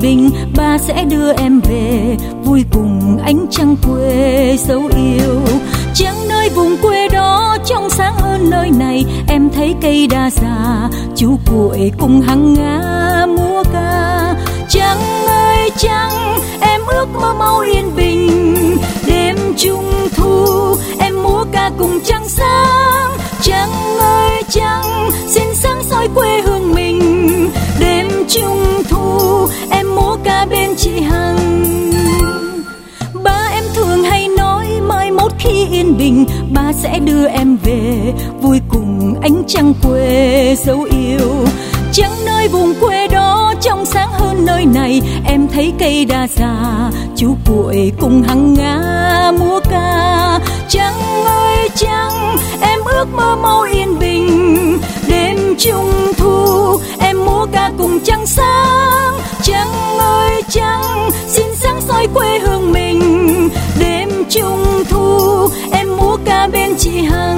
bình, ba sẽ đưa em về vui cùng ánh trăng quê dấu yêu. Trăng nơi vùng quê đó trong sáng hơn nơi này, em thấy cây đa già chú cuội cùng hăng ngã múa ca. Trăng ơi trăng, em ước mơ mau yên bình, đêm trung thu em múa ca cùng trăng sáng. Trăng ơi trăng, xin sáng soi quê hương mình, đêm trung thu em múa ca bên chị Hằng. Ba em thường hay nói mai mốt khi yên bình, ba sẽ đưa em về vui cùng ánh trăng quê dấu yêu. Trăng nơi vùng quê đó trong sáng hơn nơi này, em thấy cây đa già chú cuội cùng hăng ngã múa ca. Trăng ơi trăng, em ước mơ mau yên bình, đêm trung thu em múa ca cùng trăng sáng. Trăng ơi trăng, xin sáng soi quê hương mình, đêm trung thu em múa ca bên chị Hằng.